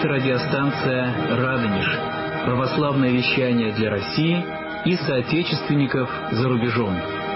Это радиостанция «Радонеж». Православное вещание для России и соотечественников за рубежом.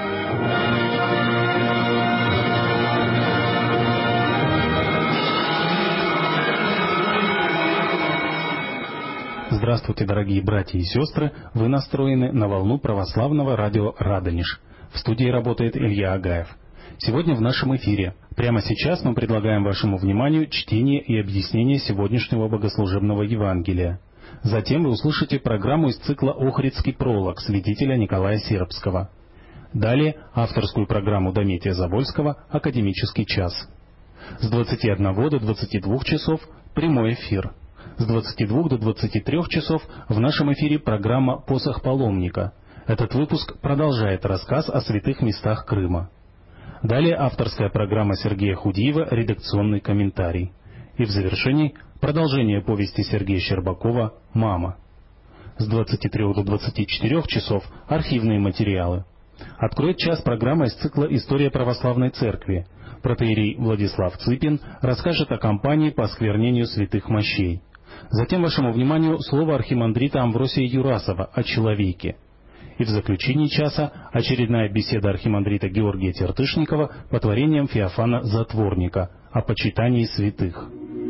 Здравствуйте, дорогие братья и сестры! Вы настроены на волну православного радио «Радонеж». В студии работает Илья Агаев. Сегодня в нашем эфире. Прямо сейчас мы предлагаем вашему вниманию чтение и объяснение сегодняшнего богослужебного Евангелия. Затем вы услышите программу из цикла «Охридский пролог» святителя Николая Сербского. Далее авторскую программу Дометия Забольского «Академический час». С 21 до 22 часов прямой эфир. С 22 до 23 часов в нашем эфире программа «Посох паломника». Этот выпуск продолжает рассказ о святых местах Крыма. Далее авторская программа Сергея Худиева «Редакционный комментарий». И в завершении продолжение повести Сергея Щербакова «Мама». С 23 до 24 часов архивные материалы. Откроет час программа из цикла «История православной церкви». Протоиерей Владислав Цыпин расскажет о кампании по осквернению святых мощей. Затем вашему вниманию слово архимандрита Амвросия Юрасова о человеке. И в заключении часа очередная беседа архимандрита Георгия Тертышникова по творениям Феофана Затворника о почитании святых.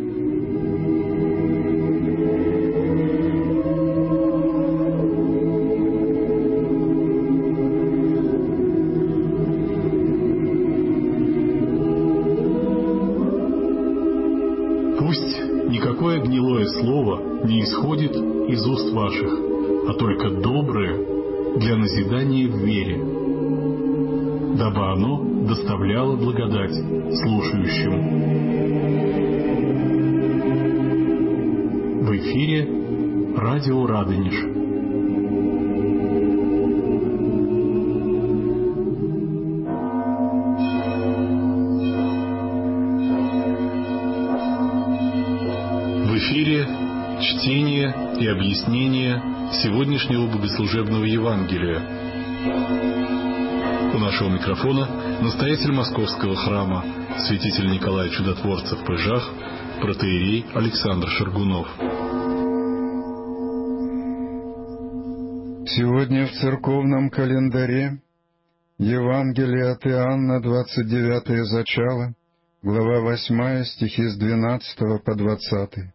Пусть никакое гнилое слово не исходит из уст ваших, а только доброе для назидания в вере, дабы оно доставляло благодать слушающим. В эфире радио «Радонеж». В эфире чтение и объяснение сегодняшнего богослужебного Евангелия. У нашего микрофона настоятель Московского храма, святитель Николай Чудотворцев в Пыжах, протоиерей Александр Шаргунов. Сегодня в церковном календаре Евангелие от Иоанна, 29 зачало, глава 8, стихи с 12 по 20.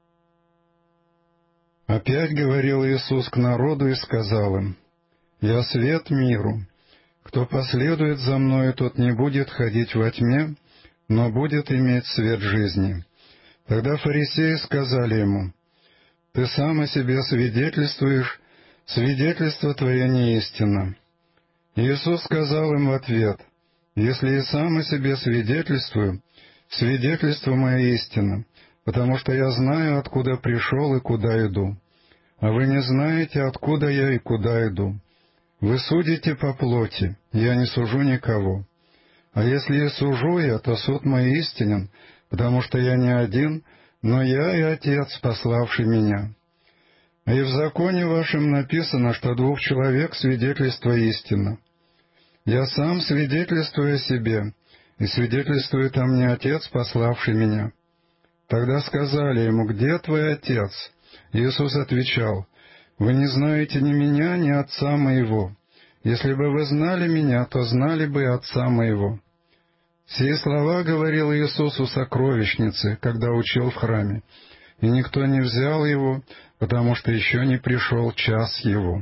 Опять говорил Иисус к народу и сказал им: «Я свет миру. Кто последует за Мною, тот не будет ходить во тьме, но будет иметь свет жизни». Тогда фарисеи сказали Ему: «Ты сам о себе свидетельствуешь, свидетельство Твое не истинно». Иисус сказал им в ответ: «Если и сам о себе свидетельствую, свидетельство мое истинно, потому что я знаю, откуда пришел и куда иду. А вы не знаете, откуда я и куда иду. Вы судите по плоти, я не сужу никого. А если и сужу я, то суд мой истинен, потому что я не один, но я и Отец, пославший меня. И в законе вашем написано, что 2 человек свидетельство истинно. Я сам свидетельствую о себе, и свидетельствует о мне Отец, пославший меня». Тогда сказали ему: «Где твой Отец?» Иисус отвечал: «Вы не знаете ни меня, ни Отца моего. Если бы вы знали меня, то знали бы и Отца моего». Сие слова говорил Иисус у сокровищницы, когда учил в храме, и никто не взял его, потому что еще не пришел час его.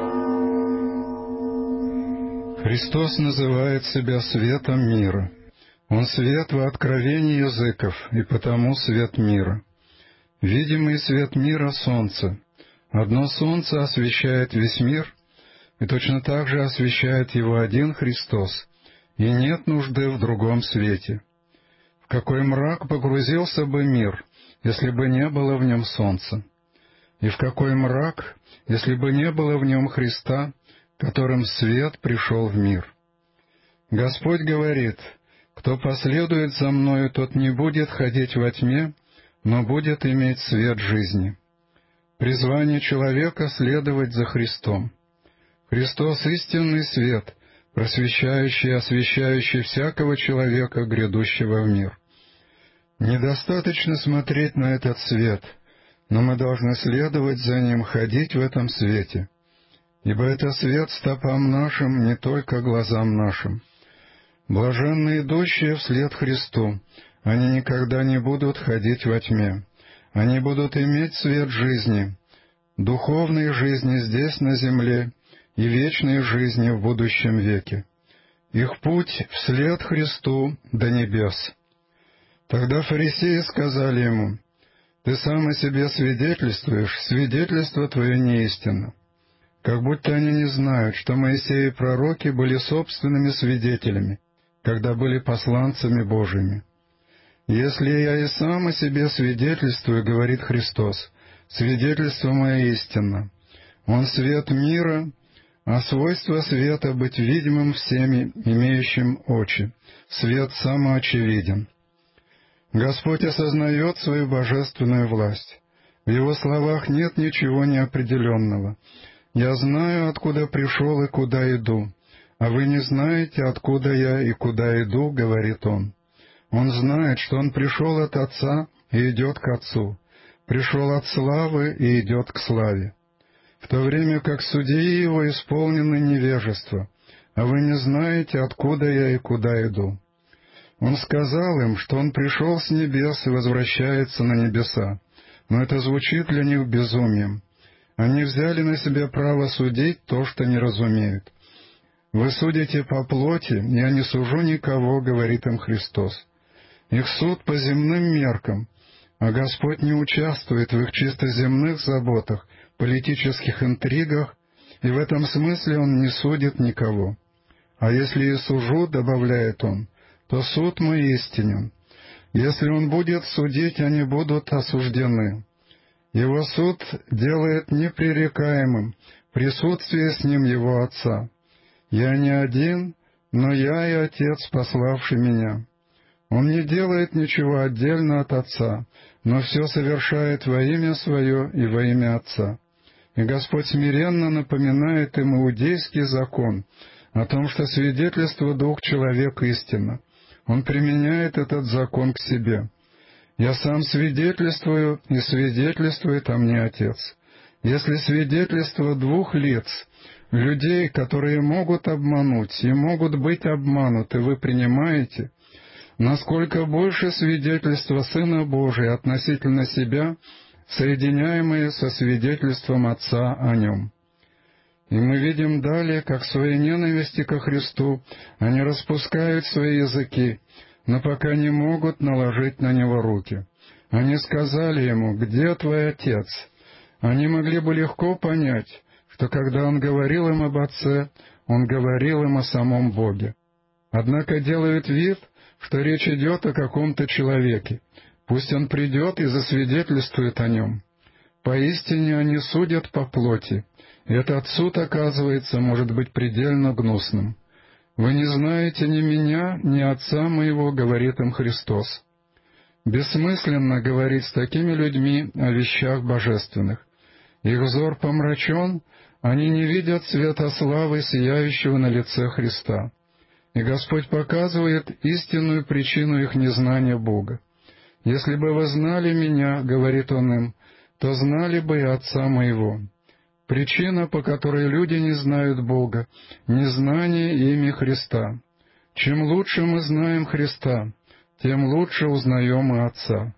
Христос называет себя светом мира. Он свет во откровении языков, и потому свет мира. Видимый свет мира — солнце. Одно солнце освещает весь мир, и точно так же освещает его один Христос, и нет нужды в другом свете. В какой мрак погрузился бы мир, если бы не было в нем солнца? И в какой мрак, если бы не было в нем Христа, которым свет пришел в мир? Господь говорит: «Кто последует за Мною, тот не будет ходить во тьме, но будет иметь свет жизни». Призвание человека — следовать за Христом. Христос — истинный свет, просвещающий и освещающий всякого человека, грядущего в мир. Недостаточно смотреть на этот свет, но мы должны следовать за Ним, ходить в этом свете. Ибо это свет стопам нашим, не только глазам нашим. Блаженны идущие вслед Христу, они никогда не будут ходить во тьме. Они будут иметь свет жизни, духовной жизни здесь на земле и вечной жизни в будущем веке. Их путь вслед Христу до небес. Тогда фарисеи сказали ему: «Ты сам о себе свидетельствуешь, свидетельство твое неистинно». Как будто они не знают, что Моисей и пророки были собственными свидетелями, когда были посланцами Божьими. «Если я и сам о себе свидетельствую, — говорит Христос, — свидетельство мое истинно. Он свет мира, а свойство света — быть видимым всеми, имеющим очи. Свет самоочевиден». Господь осознает свою божественную власть. В Его словах нет ничего неопределенного. «Я знаю, откуда пришел и куда иду, а вы не знаете, откуда я и куда иду, — говорит Он». Он знает, что Он пришел от Отца и идет к Отцу, пришел от славы и идет к славе, в то время как судьи Его исполнены невежества, а вы не знаете, откуда я и куда иду. Он сказал им, что Он пришел с небес и возвращается на небеса, но это звучит для них безумием. Они взяли на себя право судить то, что не разумеют. «Вы судите по плоти, я не сужу никого, — говорит им Христос». Их суд по земным меркам, а Господь не участвует в их чисто земных заботах, политических интригах, и в этом смысле Он не судит никого. «А если и сужу, — добавляет Он, — то суд мой истинен. Если Он будет судить, они будут осуждены. Его суд делает непререкаемым присутствие с Ним Его Отца. Я не один, но я и Отец, пославший Меня. Он не делает ничего отдельно от Отца, но все совершает во имя Свое и во имя Отца». И Господь смиренно напоминает им иудейский закон о том, что свидетельство двух человек истинно. Он применяет этот закон к себе. «Я сам свидетельствую, и свидетельствует о мне Отец». Если свидетельство двух лиц, людей, которые могут обмануть и могут быть обмануты, вы принимаете, насколько больше свидетельство Сына Божия относительно себя, соединяемые со свидетельством Отца о Нем. И мы видим далее, как в своей ненависти ко Христу они распускают свои языки, но пока не могут наложить на Него руки. Они сказали Ему: «Где Твой Отец?» Они могли бы легко понять, что когда Он говорил им об Отце, Он говорил им о самом Боге. Однако делают вид, что речь идет о каком-то человеке. Пусть Он придет и засвидетельствует о Нем. Поистине они судят по плоти, и этот суд, оказывается, может быть предельно гнусным. «Вы не знаете ни Меня, ни Отца Моего, — говорит им Христос». Бессмысленно говорить с такими людьми о вещах божественных. Их взор помрачен, они не видят света славы, сияющего на лице Христа. И Господь показывает истинную причину их незнания Бога. «Если бы вы знали Меня, — говорит Он им, — то знали бы и Отца Моего». Причина, по которой люди не знают Бога — незнание ими Христа. Чем лучше мы знаем Христа, тем лучше узнаем и Отца.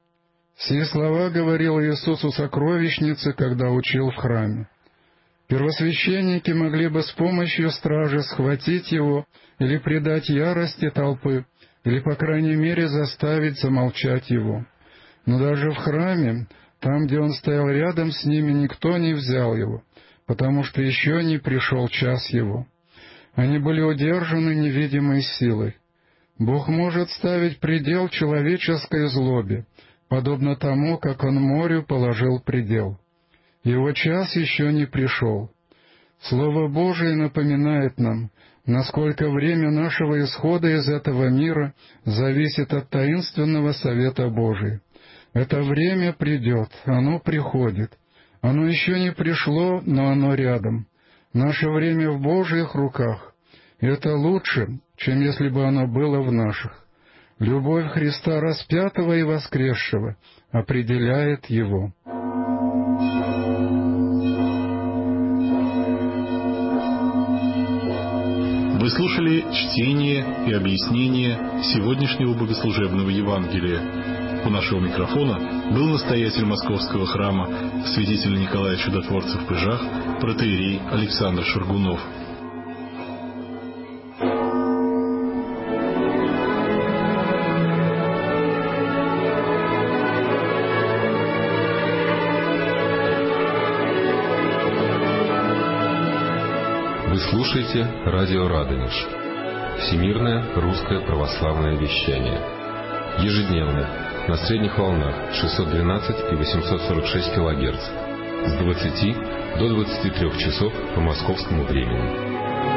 Сие слова говорил Иисус у сокровищницы, когда учил в храме. Первосвященники могли бы с помощью стражи схватить Его или предать ярости толпы, или, по крайней мере, заставить замолчать Его. Но даже в храме, там, где Он стоял рядом с ними, никто не взял Его, потому что еще не пришел час Его. Они были удержаны невидимой силой. Бог может ставить предел человеческой злобе, подобно тому, как Он морю положил предел. Его час еще не пришел. Слово Божие напоминает нам, насколько время нашего исхода из этого мира зависит от таинственного совета Божия. Это время придет, оно приходит. Оно еще не пришло, но оно рядом. Наше время в Божьих руках, и это лучше, чем если бы оно было в наших. Любовь Христа распятого и воскресшего определяет Его. Вы слушали чтение и объяснение сегодняшнего богослужебного Евангелия. У нашего микрофона был настоятель Московского храма, святитель Николай Чудотворцев в Пыжах, протоиерей Александр Шаргунов. Вы слушаете радио Радонеж. Всемирное русское православное вещание. Ежедневно на средних волнах 612 и 846 кГц с 20 до 23 часов по московскому времени.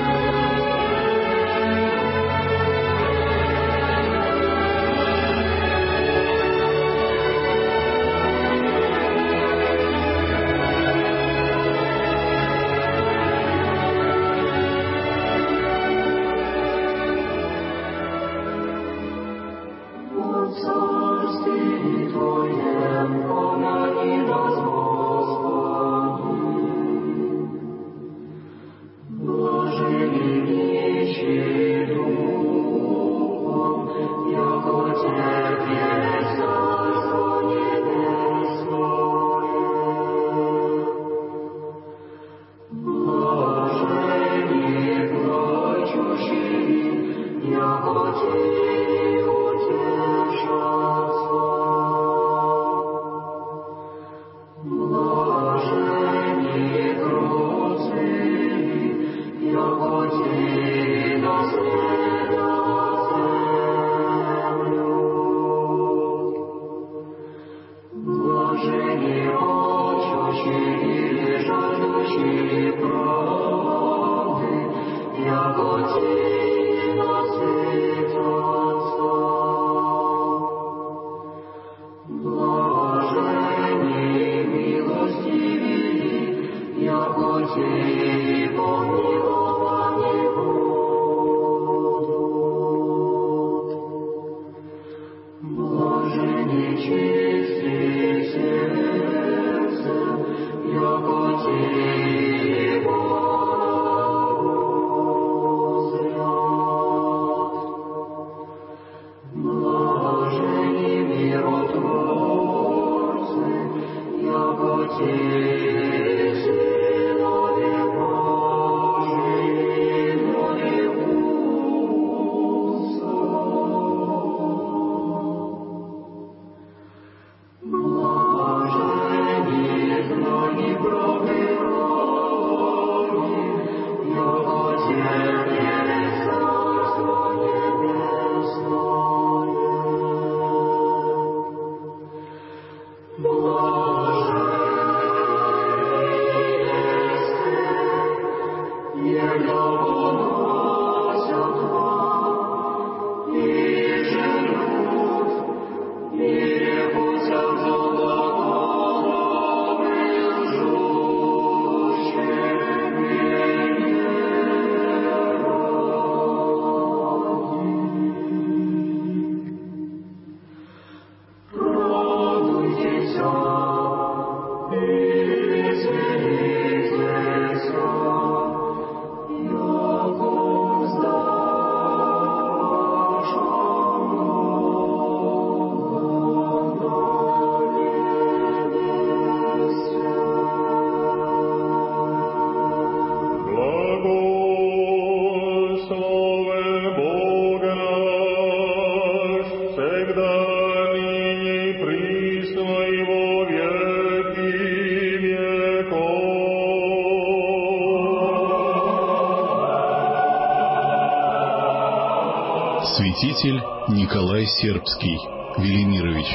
Святитель Николай Сербский Велимирович.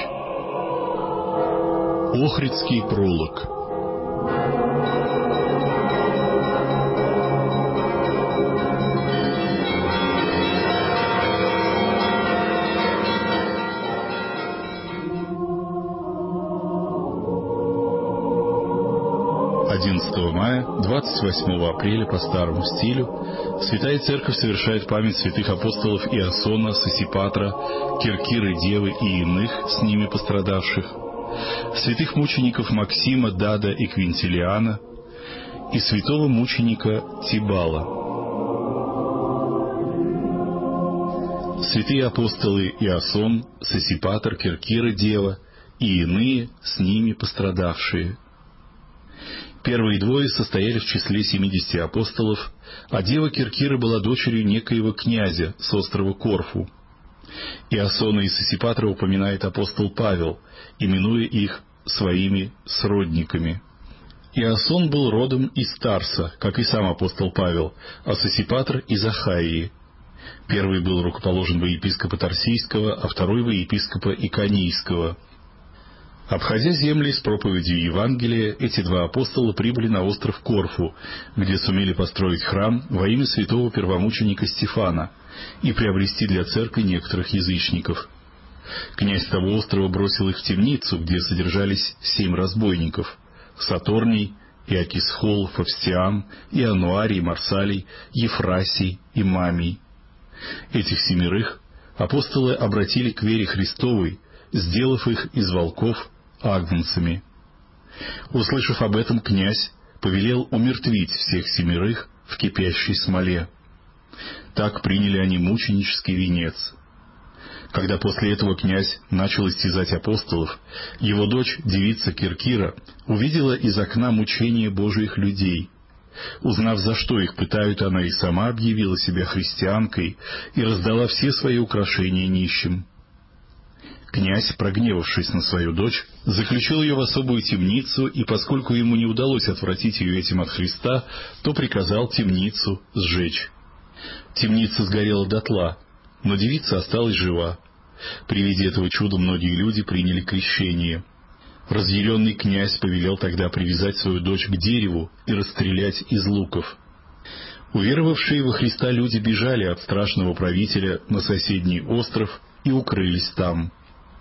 Охридский пролог. Мая, 28 апреля по старому стилю, Святая Церковь совершает память святых апостолов Иосона, Сосипатра, Киркиры Девы и иных, с ними пострадавших, святых мучеников Максима, Дада и Квинтилиана и святого мученика Тибала. святые апостолы Иосон, Сосипатр, Киркира Дева и иные, с ними пострадавшие. Первые двое состояли в числе 70 апостолов, а дева Киркира была дочерью некоего князя с острова Корфу. Иосона и Сосипатра упоминает апостол Павел, именуя их своими сродниками. Иосон был родом из Тарса, как и сам апостол Павел, а Сосипатр — из Ахаии. Первый был рукоположен во епископа Тарсийского, а второй во епископа Иконийского. Обходя земли с проповедью Евангелия, эти два апостола прибыли на остров Корфу, где сумели построить храм во имя святого первомученика Стефана и приобрести для церкви некоторых язычников. Князь того острова бросил их в темницу, где содержались 7 разбойников — Сатурний, Иокисхол, Фавстиан, Иануарий, Марсалий, Ефрасий и Мамий. Этих 7 апостолы обратили к вере Христовой, сделав их из волков агнцами. Услышав об этом, князь повелел умертвить всех 7 в кипящей смоле. Так приняли они мученический венец. Когда после этого князь начал истязать апостолов, его дочь, девица Киркира, увидела из окна мучения Божиих людей. Узнав, за что их пытают, она и сама объявила себя христианкой и раздала все свои украшения нищим. Князь, прогневавшись на свою дочь, заключил ее в особую темницу, и поскольку ему не удалось отвратить ее этим от Христа, то приказал темницу сжечь. Темница сгорела дотла, но девица осталась жива. При виде этого чуда многие люди приняли крещение. Разъяренный князь повелел тогда привязать свою дочь к дереву и расстрелять из луков. Уверовавшие во Христа люди бежали от страшного правителя на соседний остров и укрылись там.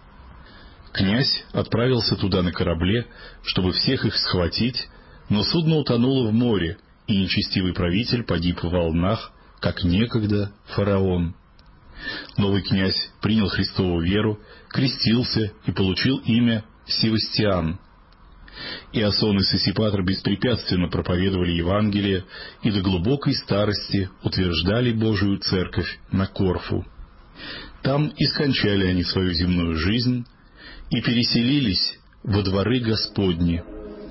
Князь отправился туда на корабле, чтобы всех их схватить, но судно утонуло в море, и нечестивый правитель погиб в волнах, как некогда фараон. Новый князь принял Христову веру, крестился и получил имя Севастиан. Иосон и Сосипатр беспрепятственно проповедовали Евангелие и до глубокой старости утверждали Божию Церковь на Корфу. Там и скончали они свою земную жизнь и переселились во дворы Господни.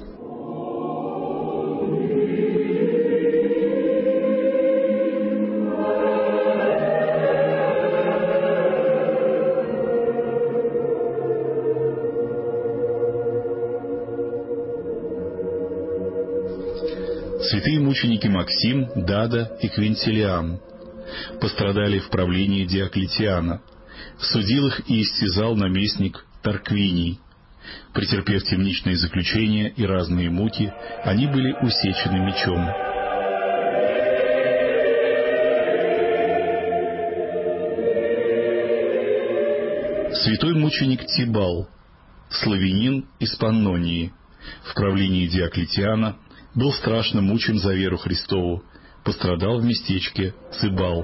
Святые мученики Максим, Дада и Квинтилиан пострадали в правлении Диоклетиана. Судил их и истязал наместник Тарквиний. Претерпев темничные заключения и разные муки, они были усечены мечом. Святой мученик Тибал, славянин из Паннонии, в правлении Диоклетиана был страшно мучен за веру Христову, пострадал в местечке Цибал.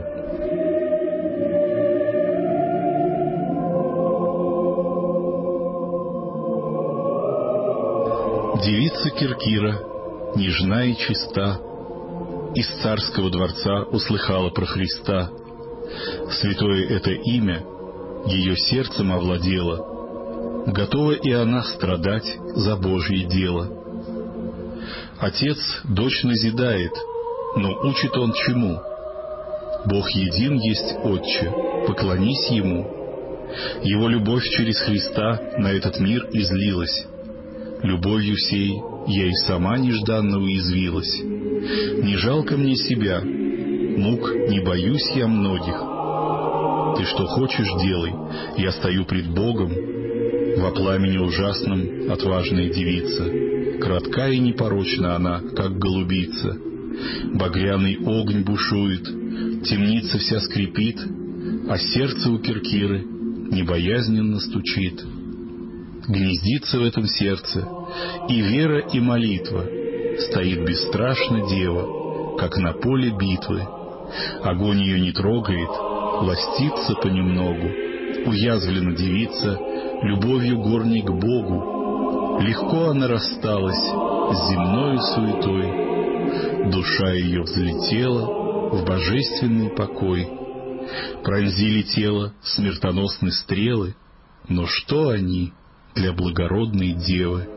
Девица Киркира, нежна и чиста, из царского дворца услыхала про Христа. Святое это имя ее сердцем овладело, готова и она страдать за Божье дело. Отец дочь назидает, но учит он чему? Бог един есть Отче, поклонись Ему. Его любовь через Христа на этот мир излилась. Любовью сей я и сама нежданно уязвилась. Не жалко мне себя, мук не боюсь я многих. Ты что хочешь, делай, я стою пред Богом. Во пламени ужасном отважная девица, кратка и непорочна она, как голубица. Багряный огонь бушует, темница вся скрипит, а сердце у Киркиры небоязненно стучит. Гнездится в этом сердце и вера, и молитва. Стоит бесстрашно дева, как на поле битвы. Огонь ее не трогает, ластится понемногу. Уязвлена девица любовью горней к Богу. Легко она рассталась с земною суетой. Душа ее взлетела в божественный покой. Пронзили тело смертоносные стрелы, но что они для благородной девы?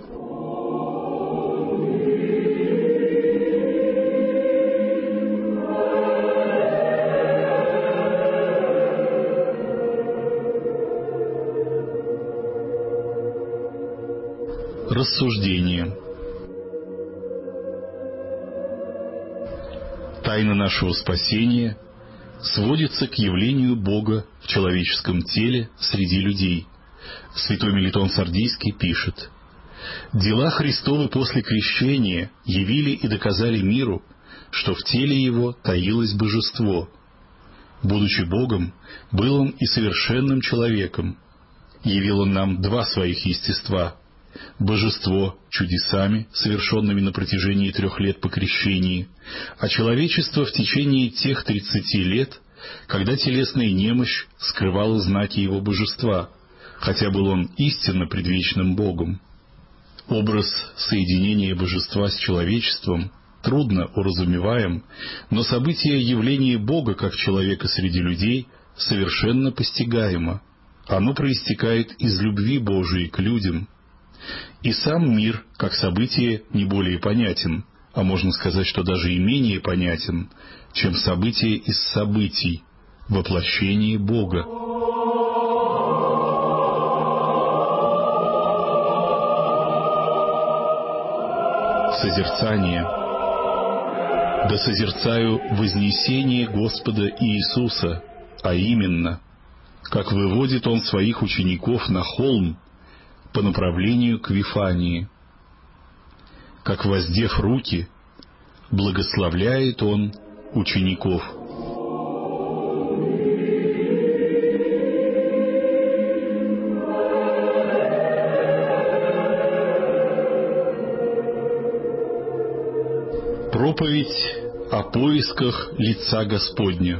Рассуждение. Тайна нашего спасения сводится к явлению Бога в человеческом теле среди людей. Святой Мелитон Сардийский пишет: «Дела Христовы после крещения явили и доказали миру, что в теле Его таилось божество. Будучи Богом, был Он и совершенным человеком. Явил Он нам два своих естества — божество чудесами, совершенными на протяжении 3 лет по крещении, а человечество в течение тех 30 лет, когда телесная немощь скрывала знаки Его божества, хотя был Он истинно предвечным Богом. Образ соединения божества с человечеством трудно уразумеваем, но событие явления Бога как человека среди людей совершенно постигаемо. Оно проистекает из любви Божией к людям. И сам мир, как событие, не более понятен, а можно сказать, что даже и менее понятен, чем событие из событий, воплощение Бога. Созерцание. Да созерцаю вознесение Господа Иисуса, а именно, как выводит Он своих учеников на холм по направлению к Вифании, как, воздев руки, благословляет Он учеников. Проповедь о поисках лица Господня.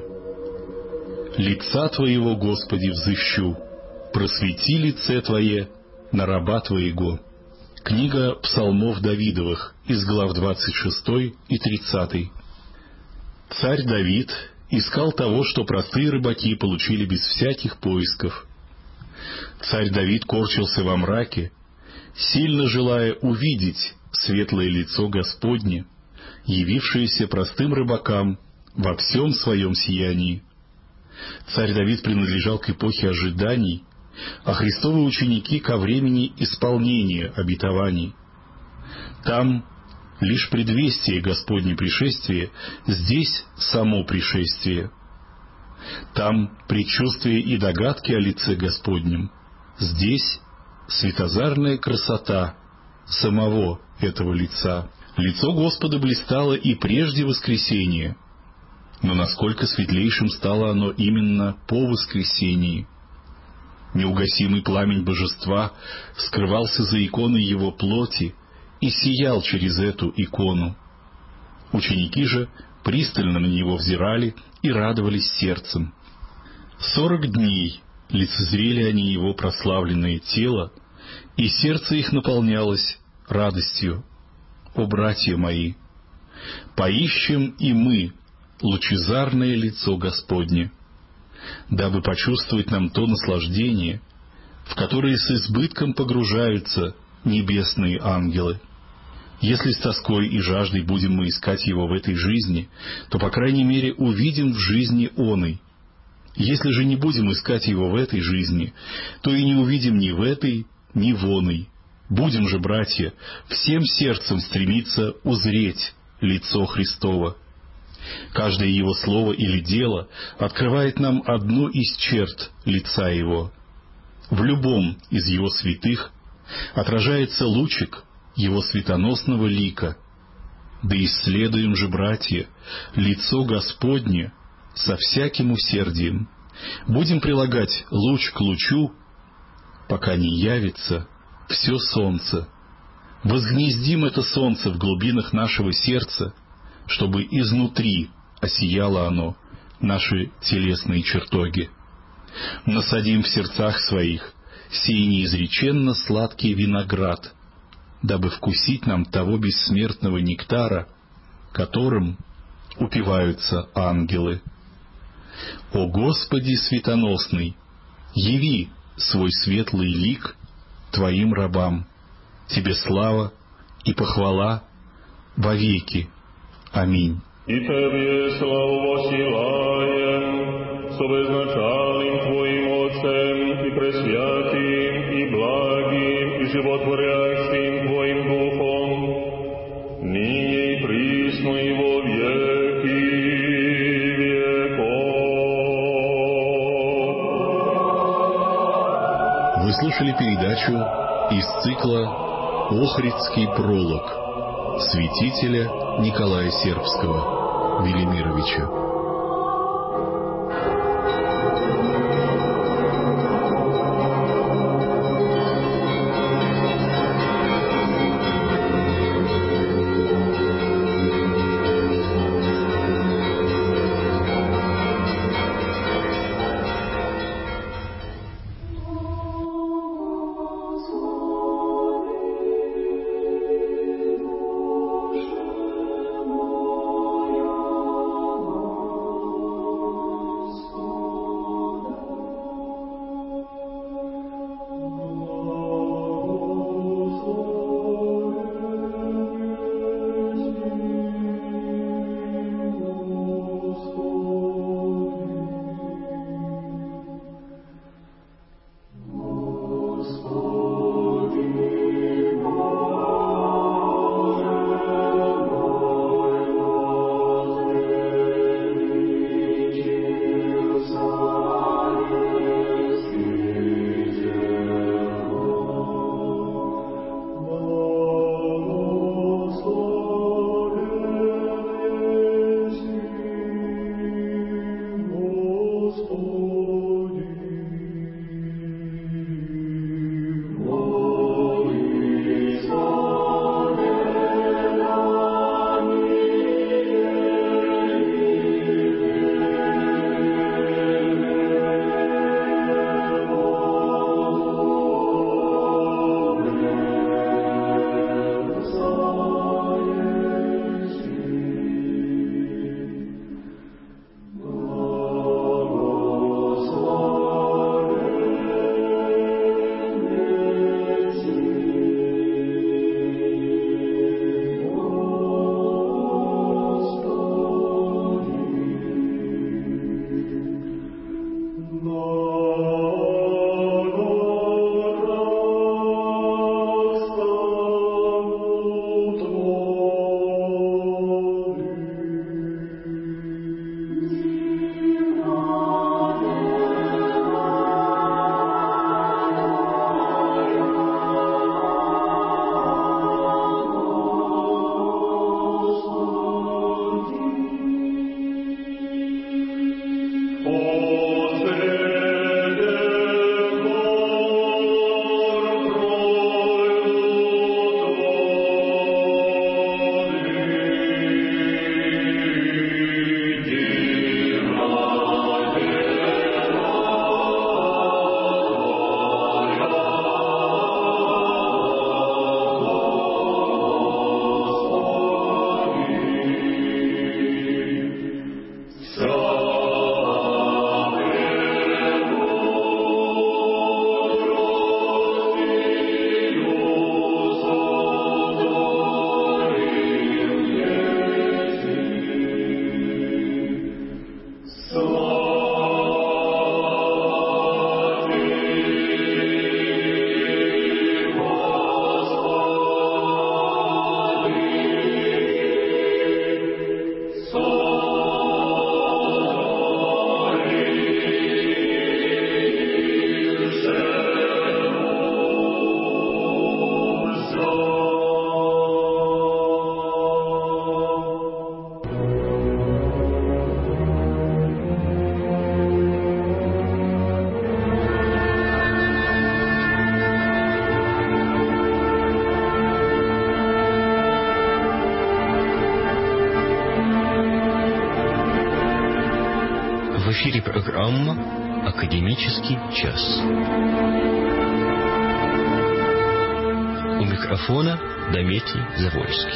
«Лица Твоего, Господи, взыщу, просвети лице Твое на раба Твоего». Книга Псалмов Давидовых, из глав 26 и 30. Царь Давид искал того, что простые рыбаки получили без всяких поисков. Царь Давид корчился во мраке, сильно желая увидеть светлое лицо Господне, явившееся простым рыбакам во всем своем сиянии. Царь Давид принадлежал к эпохе ожиданий, а Христовы ученики ко времени исполнения обетований. Там лишь предвестие Господне пришествия, здесь само пришествие. Там предчувствие и догадки о лице Господнем, здесь светозарная красота самого этого лица. Лицо Господа блистало и прежде воскресения, но насколько светлейшим стало оно именно по воскресении. Неугасимый пламень божества скрывался за иконой Его плоти и сиял через эту икону. Ученики же пристально на Него взирали и радовались сердцем. 40 дней лицезрели они Его прославленное тело, и сердце их наполнялось радостью. О, братья мои, поищем и мы лучезарное лицо Господне, дабы почувствовать нам то наслаждение, в которое с избытком погружаются небесные ангелы. Если с тоской и жаждой будем мы искать Его в этой жизни, то, по крайней мере, увидим в жизни оной. Если же не будем искать Его в этой жизни, то и не увидим ни в этой, ни в оной. Будем же, братья, всем сердцем стремиться узреть лицо Христово. Каждое Его слово или дело открывает нам одну из черт лица Его. В любом из Его святых отражается лучик Его светоносного лика. Да исследуем же, братья, лицо Господне со всяким усердием. Будем прилагать луч к лучу, пока не явится все солнце. Возгнездим это солнце в глубинах нашего сердца, чтобы изнутри осияло оно наши телесные чертоги. Насадим в сердцах своих сей неизреченно сладкий виноград, дабы вкусить нам того бессмертного нектара, которым упиваются ангелы. «О Господи светоносный, яви свой светлый лик Твоим рабам, Тебе слава и похвала вовеки. Аминь». И Тебе славу посылаем, со безначальным Твоим Отцем и пресвятым, и благим, и животворящим Твоим Духом, ныне и присно и во веки веков. Вы слушали передачу из цикла «Охридский пролог» святителя Николая Сербского Велимировича. В эфире программа «Академический час». У микрофона Дмитрий Завойский.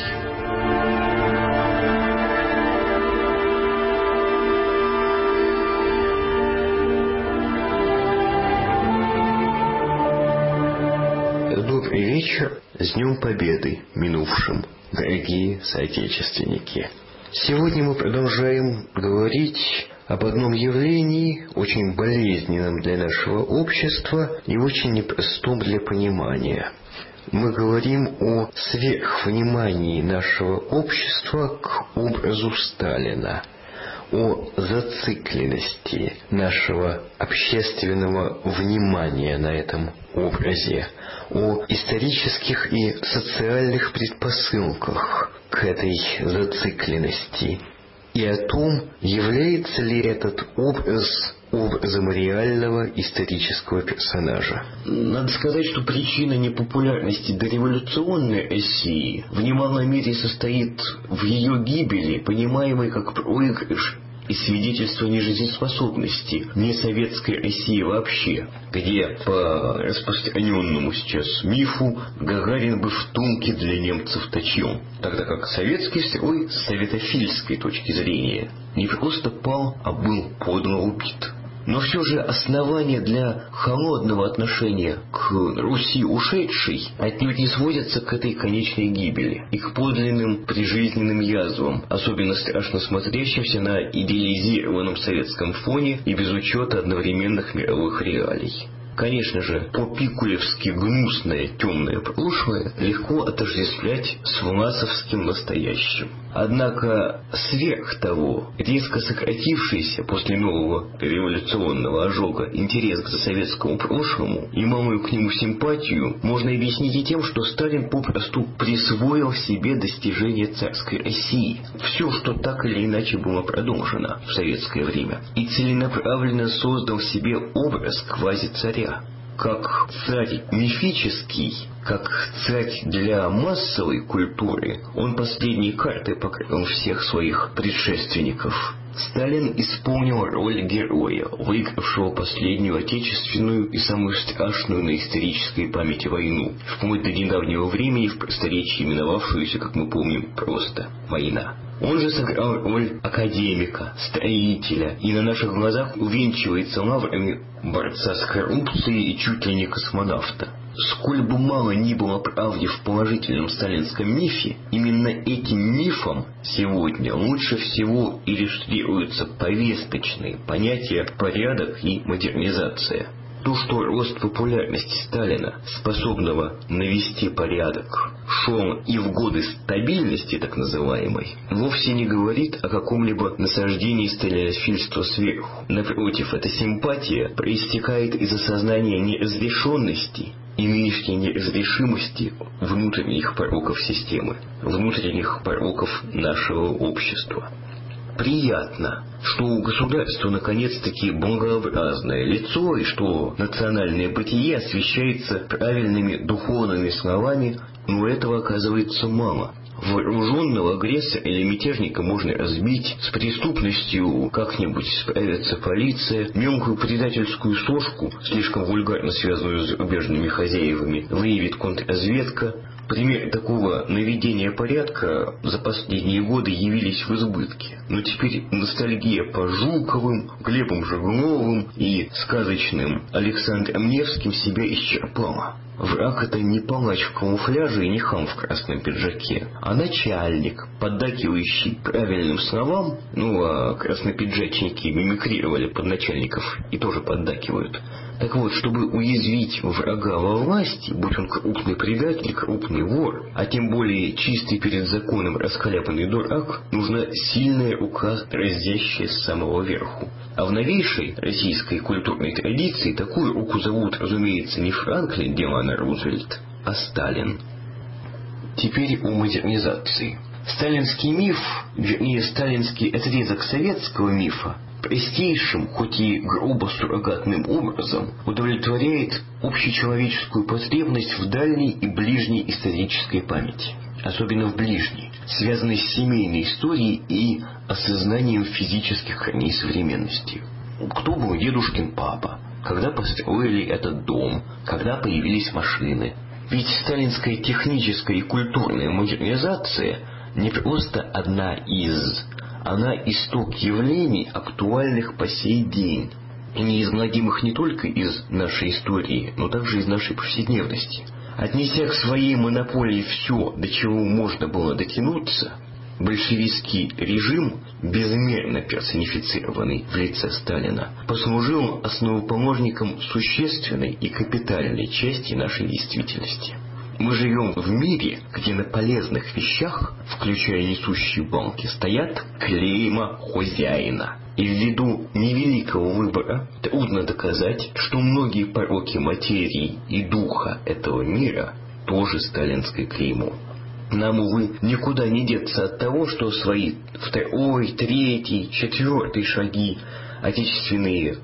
Добрый вечер, с Днем Победы минувшим, дорогие соотечественники. Сегодня мы продолжаем говорить об одном явлении, очень болезненном для нашего общества и очень непростом для понимания. Мы говорим о сверхвнимании нашего общества к образу Сталина, о зацикленности нашего общественного внимания на этом образе, о исторических и социальных предпосылках к этой зацикленности и о том, является ли этот образ образом реального исторического персонажа. Надо сказать, что причина непопулярности дореволюционной России в немалой мере состоит в ее гибели, понимаемой как проигрыш и свидетельство нежизнеспособности несоветской России вообще, где, по распространенному сейчас мифу, Гагарин бы в Тумке для немцев точил, тогда как советский строй с советофильской точки зрения не просто пал, а был подло убит. Но все же основания для холодного отношения к Руси ушедшей отнюдь не сводятся к этой конечной гибели и к подлинным прижизненным язвам, особенно страшно смотрящимся на идеализированном советском фоне и без учета одновременных мировых реалий. Конечно же, по-пикулевски гнусное темное прошлое легко отождествлять с власовским настоящим. Однако сверх того, резко сократившийся после нового революционного ожога интерес к советскому прошлому и малую к нему симпатию можно объяснить и тем, что Сталин попросту присвоил себе достижения царской России, все, что так или иначе было продолжено в советское время, и целенаправленно создал себе образ квази-царя. Как царь мифический, как царь для массовой культуры, он последней картой покрыл всех своих предшественников. Сталин исполнил роль героя, выигравшего последнюю отечественную и самую страшную на исторической памяти войну, вплоть до недавнего времени в просторечии именовавшуюся, как мы помним, просто «война». Он же сыграл роль академика, строителя и на наших глазах увенчивается лаврами борца с коррупцией и чуть ли не космонавта. Сколь бы мало ни было правды в положительном сталинском мифе, именно этим мифом сегодня лучше всего иллюстрируются повесточные понятия «порядок» и «модернизация». То, что рост популярности Сталина, способного навести порядок, шел и в годы стабильности так называемой, вовсе не говорит о каком-либо насаждении сталинофильства сверху. Напротив, эта симпатия проистекает из осознания неразрешенности и нынешней неразрешимости внутренних пороков системы, внутренних пороков нашего общества. Приятно, что у государства наконец-таки благообразное лицо, и что национальное бытие освещается правильными духовными словами, но этого оказывается мало. Вооруженного агрессора или мятежника можно разбить, с преступностью как-нибудь справится полиция, мелкую предательскую сошку, слишком вульгарно связанную с зарубежными хозяевами, выявит контрразведка. Примеры такого наведения порядка за последние годы явились в избытке. Но теперь ностальгия по Жуковым, Глебом Жигловым и сказочным Александром Невским себя исчерпала. Враг — это не палач в камуфляже и не хам в красном пиджаке, а начальник, поддакивающий правильным словам, а краснопиджачники мимикрировали под начальников и тоже поддакивают. Так вот, чтобы уязвить врага во власти, будь он крупный предатель, крупный вор, а тем более чистый перед законом раскаляпанный дурак, нужна сильная рука, разящая с самого верху. А в новейшей российской культурной традиции такую руку зовут, разумеется, не Франклин Делано Рузвельт, а Сталин. Теперь о модернизации. Сталинский миф, вернее, сталинский отрезок советского мифа, простейшим, хоть и грубо суррогатным образом, удовлетворяет общечеловеческую потребность в дальней и ближней исторической памяти, особенно в ближней, связанной с семейной историей и осознанием физических корней современности. Кто был дедушкин папа? Когда построили этот дом? Когда появились машины? Ведь сталинская техническая и культурная модернизация не просто одна из... Она исток явлений, актуальных по сей день, и неизгладимых не только из нашей истории, но также из нашей повседневности. Отнеся к своей монополии все, до чего можно было дотянуться, большевистский режим, безмерно персонифицированный в лице Сталина, послужил основоположником существенной и капитальной части нашей действительности. Мы живем в мире, где на полезных вещах, включая несущие банки, стоят клейма хозяина. И ввиду невеликого выбора трудно доказать, что многие пороки материи и духа этого мира тоже сталинское клеймо. Нам, увы, никуда не деться от того, что свои второй, третий, четвертый шаги отечественные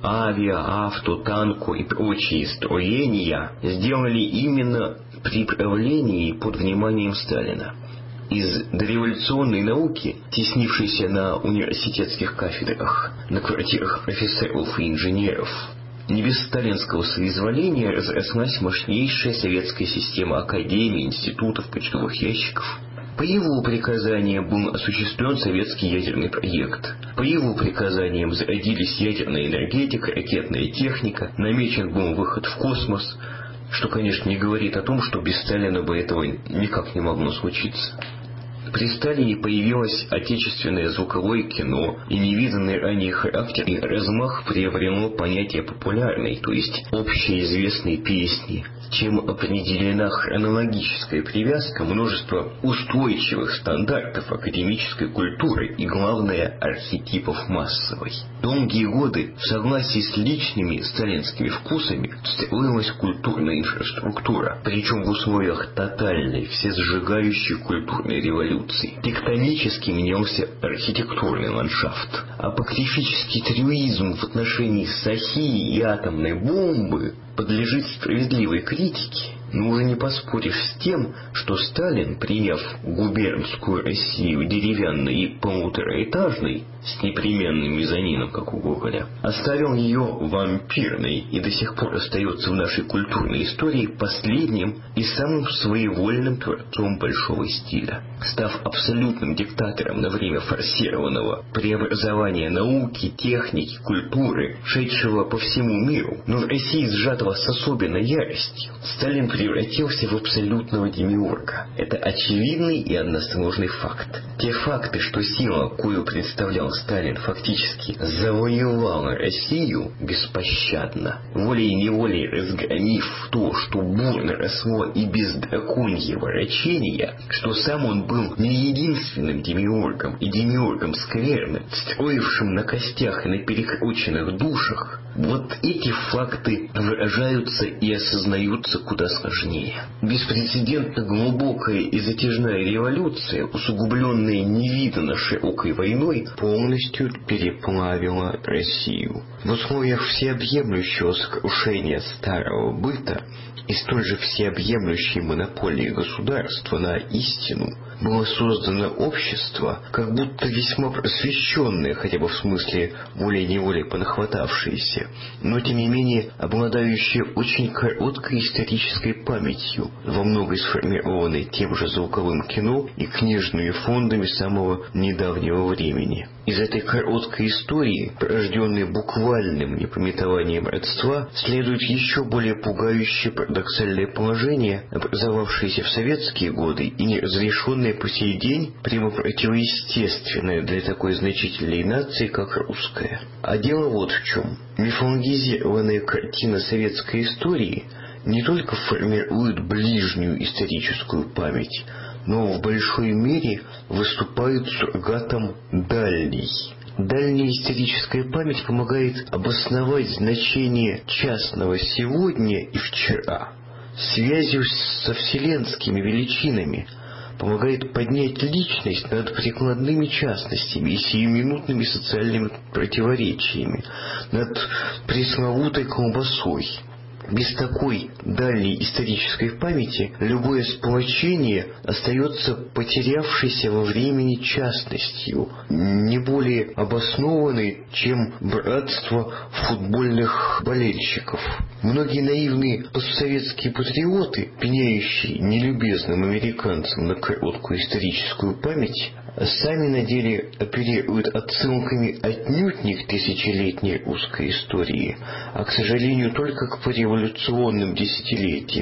авто, танко и прочие строения сделали именно при правлении под вниманием Сталина. Из дореволюционной науки, теснившейся на университетских кафедрах, на квартирах профессоров и инженеров, не без сталинского соизволения разрослась мощнейшая советская система академий, институтов, почтовых ящиков. По его приказаниям был осуществлен советский ядерный проект. По его приказаниям зародились ядерная энергетика, ракетная техника, намечен был выход в космос, что, конечно, не говорит о том, что без Сталина бы этого никак не могло случиться. При Сталине появилось отечественное звуковое кино, и невиданный ранее характер и размах приобрело понятие популярной, то есть общеизвестной песни, чем определена хронологическая привязка множества устойчивых стандартов академической культуры и, главное, архетипов массовой. Долгие годы в согласии с личными сталинскими вкусами строилась культурная инфраструктура, причем в условиях тотальной, всесжигающей культурной революции. Тектонически менялся архитектурный ландшафт. Апокрифический трюизм в отношении Сахи и атомной бомбы подлежит справедливой критике, но уже не поспоришь с тем, что Сталин, приняв губернскую Россию деревянной и полутораэтажной, с непременным мезонином, как у Гоголя, оставил ее вампирной и до сих пор остается в нашей культурной истории последним и самым своевольным творцом большого стиля. Став абсолютным диктатором на время форсированного преобразования науки, техники, культуры, шедшего по всему миру, но в России сжатого с особенной яростью, Сталин превратился в абсолютного демиурга. Это очевидный и односложный факт. Те факты, что сила, кою представлял Сталин, фактически завоевала Россию беспощадно, волей-неволей разгромив то, что бурно росло и без драконьего рачения, что сам он был не единственным демиургом и демиургом скверным, строившим на костях и на перекрученных душах, вот эти факты выражаются и осознаются куда сложнее. Беспрецедентно глубокая и затяжная революция, усугубленная невиданно широкой войной, полностью переплавила Россию. В условиях всеобъемлющего сокрушения старого быта и столь же всеобъемлющей монополии государства на истину было создано общество, как будто весьма просвещенное, хотя бы в смысле волей-неволей понахватавшееся, но тем не менее обладающее очень короткой исторической памятью, во многой сформированной тем же звуковым кино и книжными фондами самого недавнего времени. Из этой короткой истории, порожденной буквальным непометованием родства, следует еще более пугающее парадоксальное положение, образовавшееся в советские годы и неразрешенное по сей день, прямо противоестественное для такой значительной нации, как русская. А дело вот в чем. Мифологизированная картина советской истории не только формирует ближнюю историческую память, но в большой мере выступает суррогатом дальней. Дальняя историческая память помогает обосновать значение частного сегодня и вчера, связью со вселенскими величинами, помогает поднять личность над прикладными частностями и сиюминутными социальными противоречиями, над пресловутой колбасой. Без такой дальней исторической памяти любое сплочение остается потерявшейся во времени частностью, не более обоснованной, чем братство футбольных болельщиков. Многие наивные постсоветские патриоты, пеняющие нелюбезным американцам на короткую историческую память, сами на деле оперируют отсылками отнюдь не к тысячелетней русской истории, а, к сожалению, только к пореволюционным десятилетиям.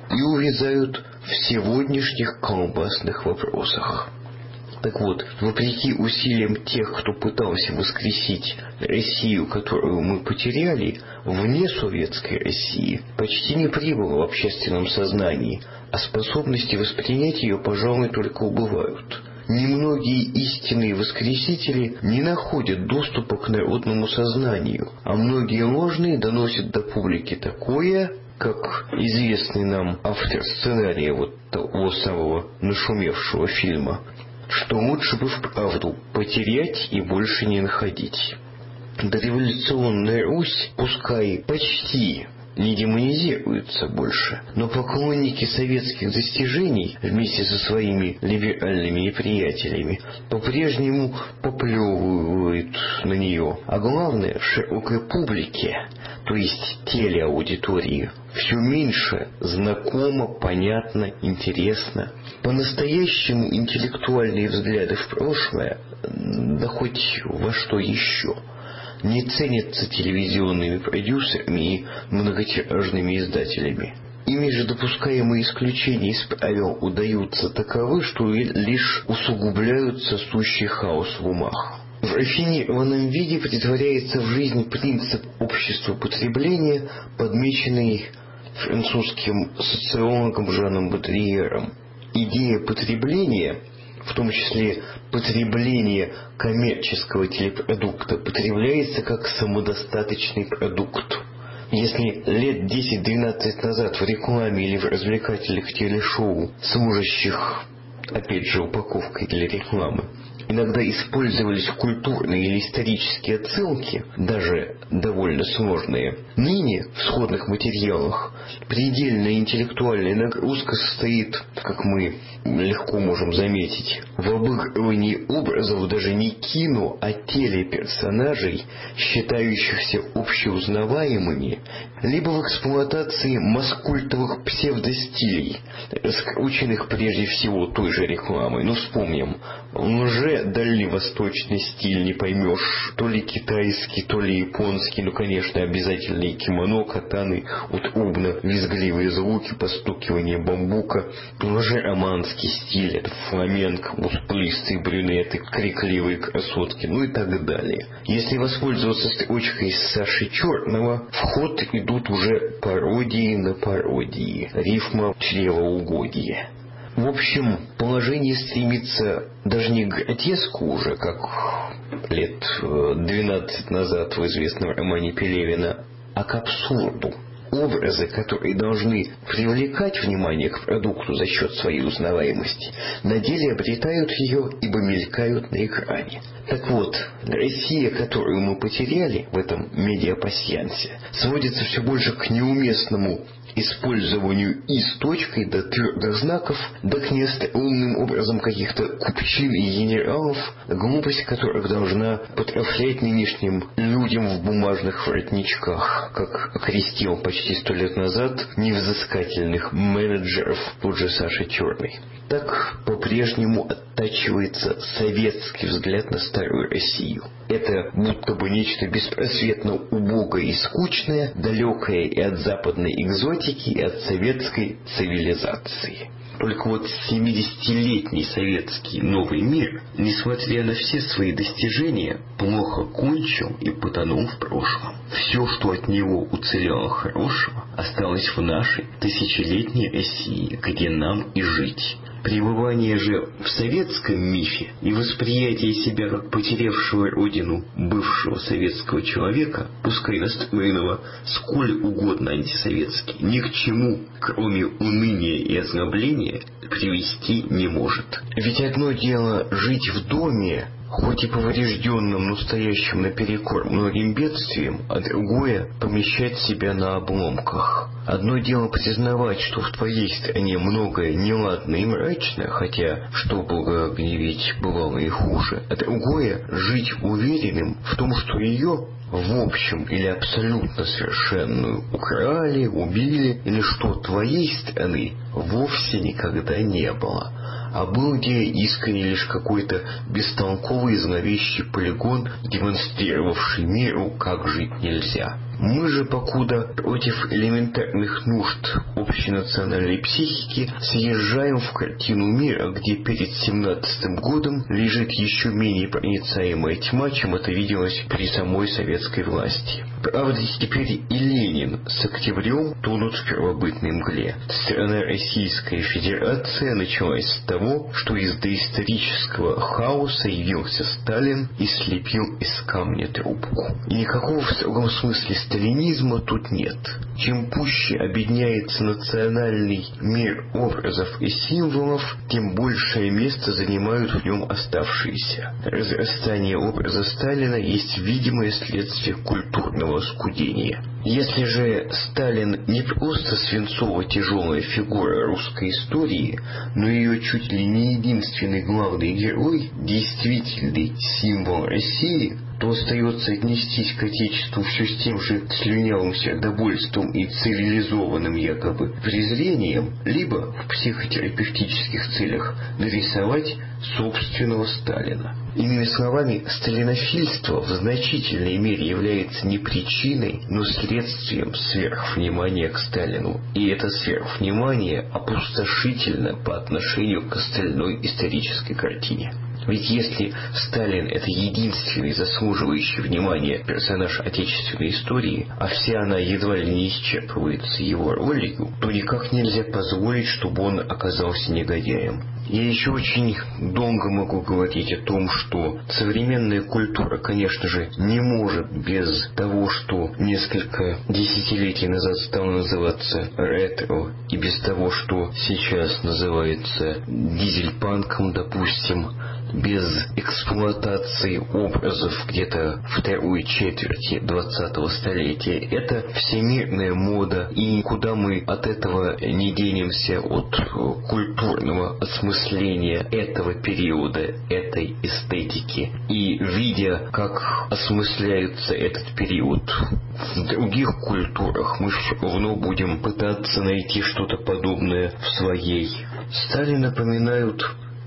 и увязают в сегодняшних колбасных вопросах. Так вот, вопреки усилиям тех, кто пытался воскресить Россию, которую мы потеряли, вне советской России почти не прибыло в общественном сознании, а способности воспринять ее, пожалуй, только убывают. Немногие истинные воскресители не находят доступа к народному сознанию, а многие ложные доносят до публики такое, как известный нам автор сценария вот того самого нашумевшего фильма, что лучше бы вправду потерять и больше не находить. Дореволюционная Русь, пускай почти не демонизируется больше, но поклонники советских достижений вместе со своими либеральными приятелями по-прежнему поплевывают на нее. А главное, широкой публике, то есть телеаудитории, все меньше знакомо, понятно, интересно. По-настоящему интеллектуальные взгляды в прошлое, да хоть во что еще, не ценятся телевизионными продюсерами и многотиражными издателями. Ими же допускаемые исключения из правил удаются таковы, что лишь усугубляют сущий хаос в умах. В рафинированном виде претворяется в жизнь принцип общества потребления, подмеченный французским социологом Жаном Бодрьером. Идея потребления, в том числе потребление коммерческого телепродукта, потребляется как самодостаточный продукт. Если лет 10-12 назад в рекламе или в развлекательных телешоу, служащих, опять же, упаковкой для рекламы, иногда использовались культурные или исторические отсылки, даже довольно сложные, ныне в сходных материалах предельная интеллектуальная нагрузка состоит, как мы легко можем заметить, в обыгрывании образов даже не кино, а телеперсонажей, считающихся общеузнаваемыми, либо в эксплуатации маскультовых псевдостилей, раскрученных прежде всего той же рекламой. Ну, вспомним, дальневосточный стиль, не поймешь, то ли китайский, то ли японский, ну, конечно, обязательно и кимоно, катаны, утробно-визгливые звуки, постукивание бамбука, лжероманский стиль, это фламенко, мускулистые брюнеты, крикливые красотки, ну и так далее. Если воспользоваться строчкой Саши Черного, в ход идут уже пародии на пародии, рифма чревоугодие. В общем, положение стремится даже не к гротеску уже, как лет 12 назад в известном романе Пелевина, а к абсурду. Образы, которые должны привлекать внимание к продукту за счет своей узнаваемости, на деле обретают ее, ибо мелькают на экране. Так вот, Россия, которую мы потеряли в этом медиапасьянсе, сводится все больше к неуместному использованию и с точкой до твердых знаков, да к неостроумным образом каких-то купчин и генералов, глупость которых должна потрафлять нынешним людям в бумажных воротничках, как окрестил почти 100 лет назад невзыскательных менеджеров тот же Саша Черный. Так по-прежнему оттачивается советский взгляд на старую Россию. Это будто бы нечто беспросветно убогое и скучное, далекое и от западной экзотики, и от советской цивилизации. Только вот 70-летний советский новый мир, несмотря на все свои достижения, плохо кончил и потонул в прошлом. Все, что от него уцелело хорошего, осталось в нашей тысячелетней России, где нам и жить. Пребывание же в советском мифе и восприятие себя как потерявшего родину бывшего советского человека, пускай настроенного сколь угодно антисоветски, ни к чему, кроме уныния и озлобления, привести не может. Ведь одно дело жить в доме, хоть и поврежденным, но стоящим наперекор многим бедствиям, а другое — помещать себя на обломках. Одно дело признавать, что в твоей стране многое неладно и мрачно, хотя, что Бога гневить, бывало и хуже, а другое — жить уверенным в том, что ее в общем или абсолютно совершенную украли, убили, или что твоей страны вовсе никогда не было, а был где искренне лишь какой-то бестолковый зловещий полигон, демонстрировавший миру, как жить нельзя. Мы же покуда против элементарных нужд общенациональной психики съезжаем в картину мира, где перед 17-м годом лежит еще менее проницаемая тьма, чем это виделось при самой советской власти. Правда, теперь и Ленин с октябрем тонут в первобытной мгле. Страна Российская Федерация началась с того, что из доисторического хаоса явился Сталин и слепил из камня трубку. И никакого в строгом смысле сталинизма тут нет. Чем пуще обедняется национальный мир образов и символов, тем большее место занимают в нем оставшиеся. Разрастание образа Сталина есть видимое следствие культурного скудения. Если же Сталин не просто свинцово-тяжелая фигура русской истории, но ее чуть ли не единственный главный герой, действительный символ России, то остается отнестись к Отечеству все с тем же слюнявым сердобольством и цивилизованным якобы презрением, либо в психотерапевтических целях нарисовать собственного Сталина. Иными словами, сталинофильство в значительной мере является не причиной, но следствием сверхвнимания к Сталину. И это сверхвнимание опустошительно по отношению к остальной исторической картине. Ведь если Сталин — это единственный заслуживающий внимания персонаж отечественной истории, а вся она едва ли не исчерпывается его ролью, то никак нельзя позволить, чтобы он оказался негодяем. Я еще очень долго могу говорить о том, что современная культура, конечно же, не может без того, что несколько десятилетий назад стало называться ретро, и без того, что сейчас называется дизельпанком, допустим, без эксплуатации образов где-то второй четверти 20-го столетия. Это всемирная мода, и никуда мы от этого не денемся, от культурного осмысления этого периода, этой эстетики. И видя, как осмысляется этот период в других культурах, мы все равно будем пытаться найти что-то подобное в своей. Сталина напоминают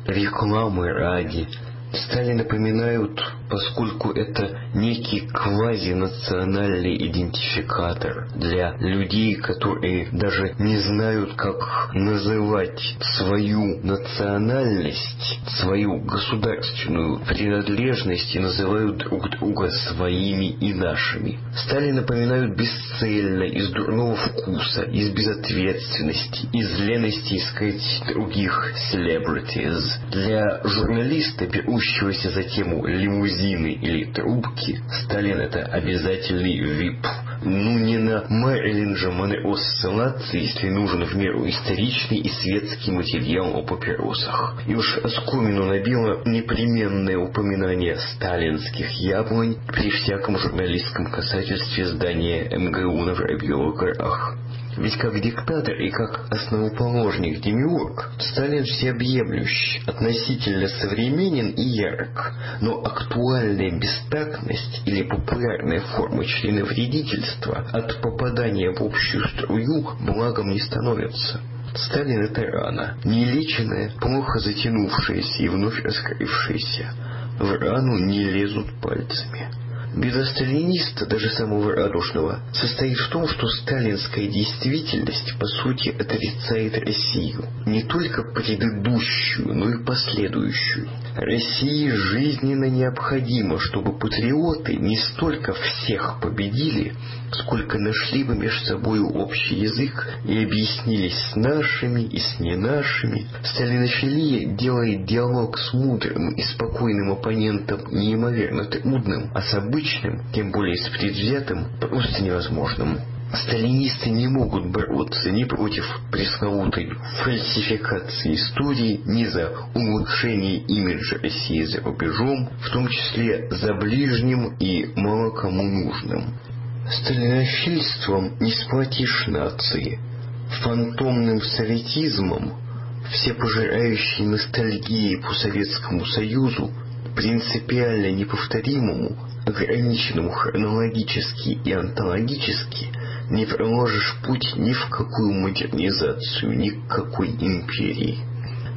рекламы ради. Сталина напоминают, поскольку это некий квазинациональный идентификатор для людей, которые даже не знают, как называть свою национальность, свою государственную принадлежность, и называют друг друга своими и нашими. Сталина напоминают бесцельно, из дурного вкуса, из безответственности, из лености искать других celebrities. Для журналиста, берущегося за тему лимузины или трубки, Сталин — это обязательный VIP. Ну, не на Мэрилин же Монро ссылаться, если нужен в меру историчный и светский материал о папиросах. И уж оскомину набило непременное упоминание сталинских яблонь при всяком журналистском касательстве здания МГУ на Воробьевых горах. Ведь как диктатор и как основоположник демиург, Сталин всеобъемлющ, относительно современен и ярок, но актуальная бестактность или популярная форма членовредительства от попадания в общую струю благом не становится. Сталин — это рана, нелеченная, плохо затянувшаяся и вновь раскрывшаяся. В рану не лезут пальцами. Беда сталиниста, даже самого радужного, состоит в том, что сталинская действительность, по сути, отрицает Россию. Не только предыдущую, но и последующую. России жизненно необходимо, чтобы патриоты не столько всех победили, сколько нашли бы между собой общий язык и объяснились с нашими и с не нашими. Сталинофилия делает диалог с мудрым и спокойным оппонентом неимоверно трудным, а с обычным, тем более с предвзятым, просто невозможным. Сталинисты не могут бороться ни против пресловутой фальсификации истории, ни за улучшение имиджа России за рубежом, в том числе за ближним и мало кому нужным. Сталинофильством не сплотишь нации, фантомным советизмом, всепожирающей ностальгией по Советскому Союзу, принципиально неповторимому, ограниченному хронологически и онтологически, не проложишь путь ни в какую модернизацию, ни к какой империи.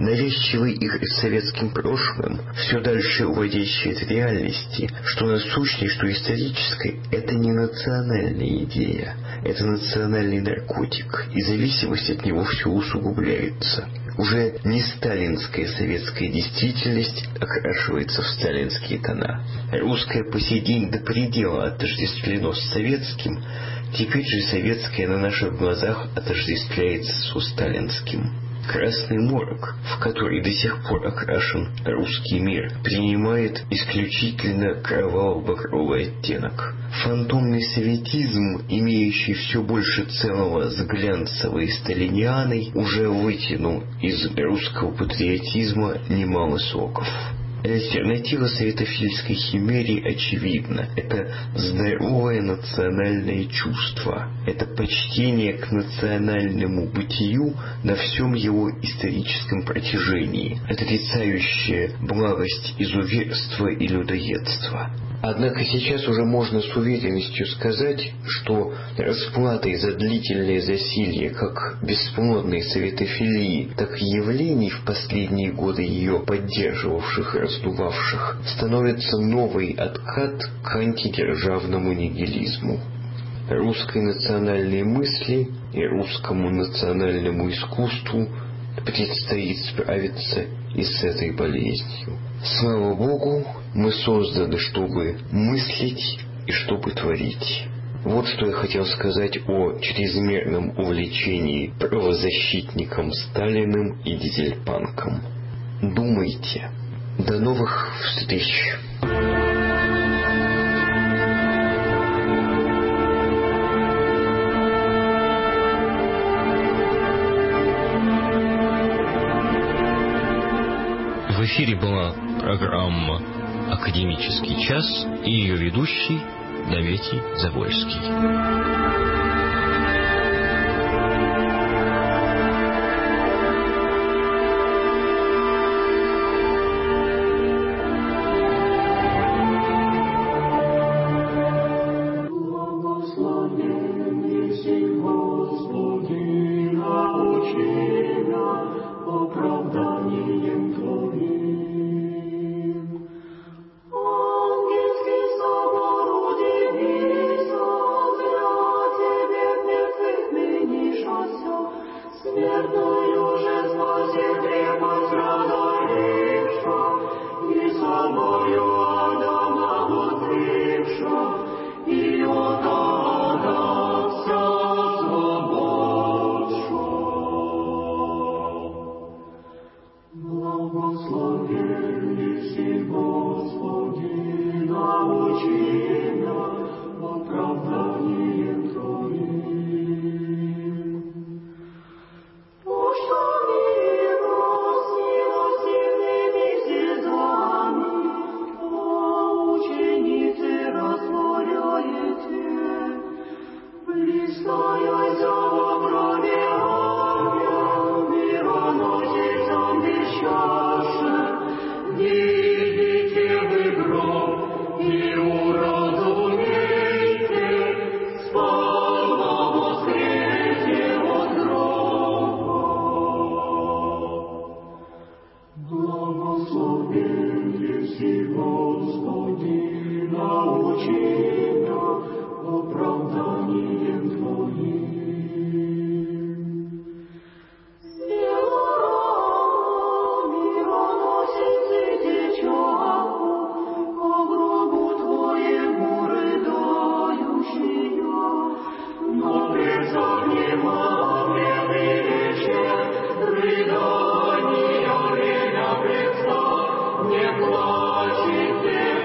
навязчивый их советским прошлым, все дальше уводящий от реальности, что насущной, что исторической, это не национальная идея, это национальный наркотик, и зависимость от него все усугубляется. Уже не сталинская советская действительность окрашивается в сталинские тона. Русское по сей день до предела отождествлено с советским, теперь же советское на наших глазах отождествляется со сталинским. Красный морок, в который до сих пор окрашен русский мир, принимает исключительно кроваво-багровый оттенок. Фантомный советизм, имеющий все больше целого с глянцевой сталинианой, уже вытянул из русского патриотизма немало соков. Альтернатива советофильской химере очевидна. Это здоровое национальное чувство. Это почтение к национальному бытию на всем его историческом протяжении, отрицающее благость изуверства и людоедства. Однако сейчас уже можно с уверенностью сказать, что расплатой за длительное засилье как бесплодной советофилии, так и явлений в последние годы ее поддерживавших и раздувавших, становится новый откат к антидержавному нигилизму. Русской национальной мысли и русскому национальному искусству предстоит справиться и с этой болезнью. Слава Богу, мы созданы, чтобы мыслить и чтобы творить. Вот что я хотел сказать о чрезмерном увлечении правозащитником Сталиным и дизельпанком. Думайте. До новых встреч. В эфире была программа «Академический час» и ее ведущий Даветий Завойский.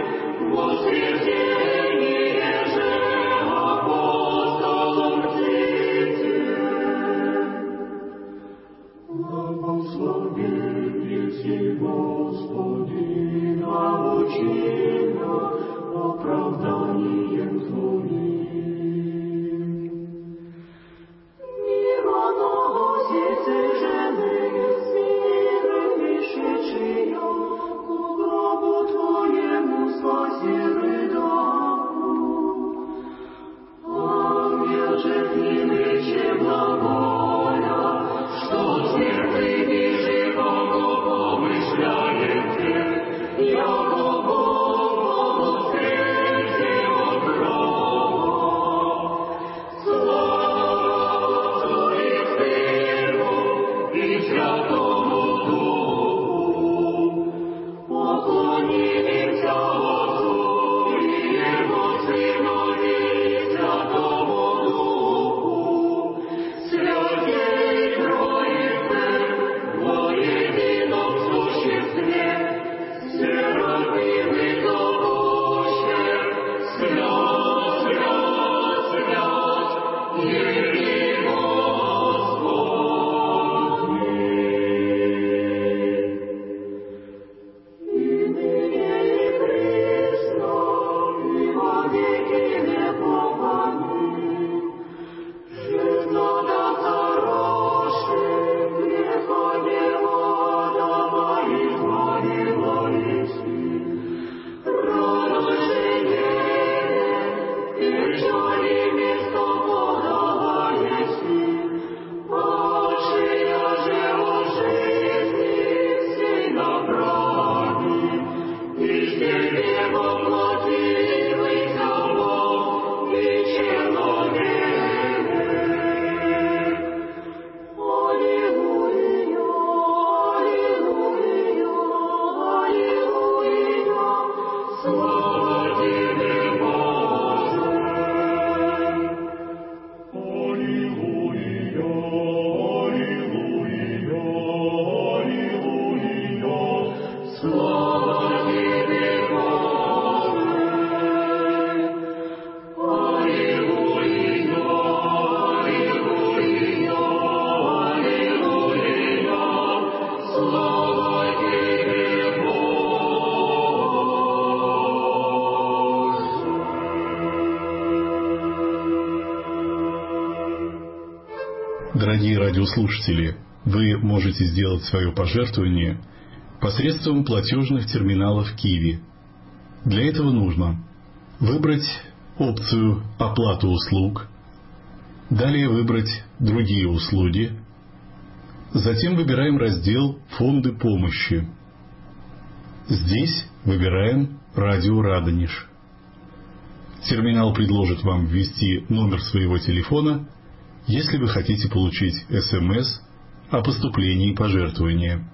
Воскресенье же апостолов Дорогие радиослушатели, вы можете сделать свое пожертвование посредством платежных терминалов Киви. Для этого нужно выбрать опцию «Оплата услуг», далее выбрать «Другие услуги», затем выбираем раздел «Фонды помощи». Здесь выбираем «Радио Радонеж». Терминал предложит вам ввести номер своего телефона, если вы хотите получить СМС о поступлении пожертвования.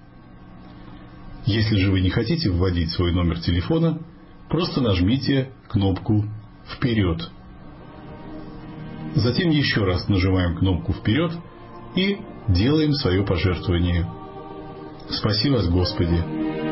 Если же вы не хотите вводить свой номер телефона, просто нажмите кнопку «Вперед». Затем еще раз нажимаем кнопку «Вперед» и делаем свое пожертвование. Спаси вас, Господи!